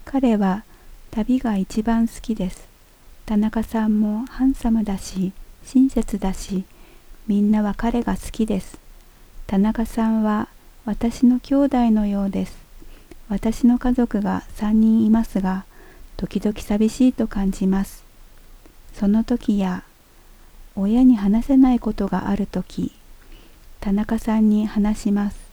彼は旅が一番好きです。田中さんもハンサムだし、親切だし、みんなは彼が好きです。田中さんは私の兄弟のようです。私の家族が3人いますが、時々寂しいと感じます。その時や、親に話せないことがある時、田中さんに話します。